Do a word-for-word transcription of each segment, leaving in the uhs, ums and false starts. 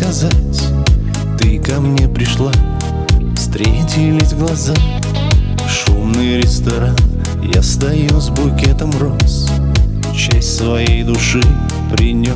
сказать. Ты ко мне пришла, встретились глаза. Шумный ресторан, я стою с букетом роз. Часть своей души принес.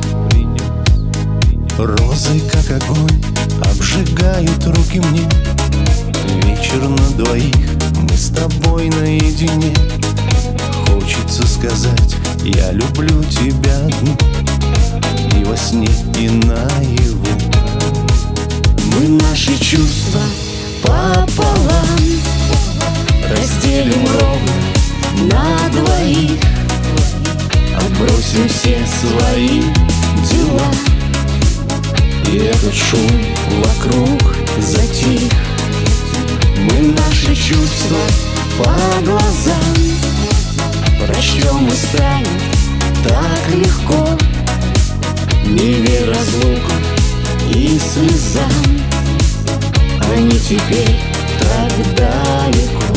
Розы, как огонь, обжигают руки мне. Вечер на двоих, мы с тобой наедине. Хочется сказать, я люблю тебя одну, и во сне, и наяву. Мы наши чувства пополам разделим ровно на двоих. Отбросим все свои дела, и этот шум вокруг затих. Мы наши чувства по глазам прочтем, и станет так легко. Не верь разлукам и слезам, они теперь так далеко.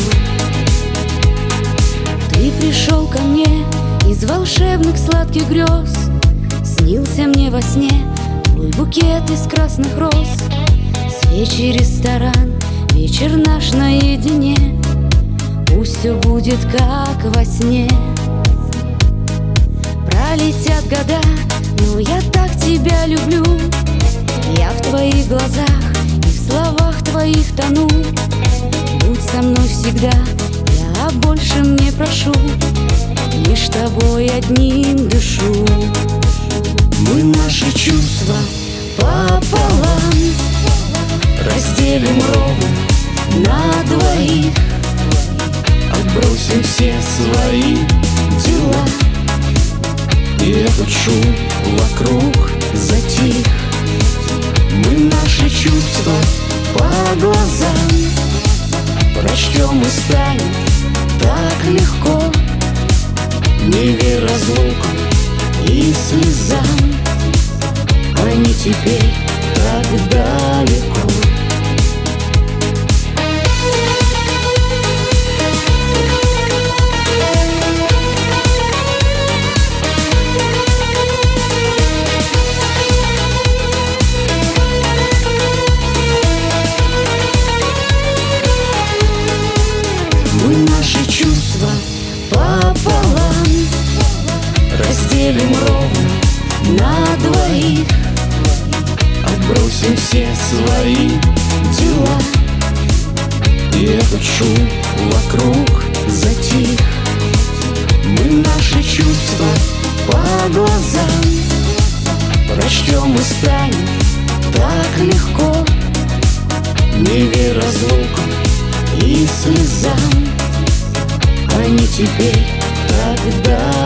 Ты пришел ко мне из волшебных сладких грез. Снился мне во сне твой букет из красных роз. Свечи, ресторан, вечер наш наедине. Пусть все будет как во сне. Пролетят года, но я так тебя люблю. Я в твоих глазах и в словах твоих тону. Будь со мной всегда, я больше не прошу. Лишь тобой одним дышу. Мы наши чувства пополам разделим ровно на двоих. Отбросим все свои дела, и этот шум вокруг затих. Мы наши чувства по глазам прочтем, и станет так легко. Не верь разлукам и слезам, они теперь так далеко. Мы наши чувства пополам разделим ровно на двоих. Отбросим все свои дела, и этот шум вокруг затих. Мы наши чувства по глазам прочтем, и станет так легко. Не верь разлукам и слезам, они теперь так далеко.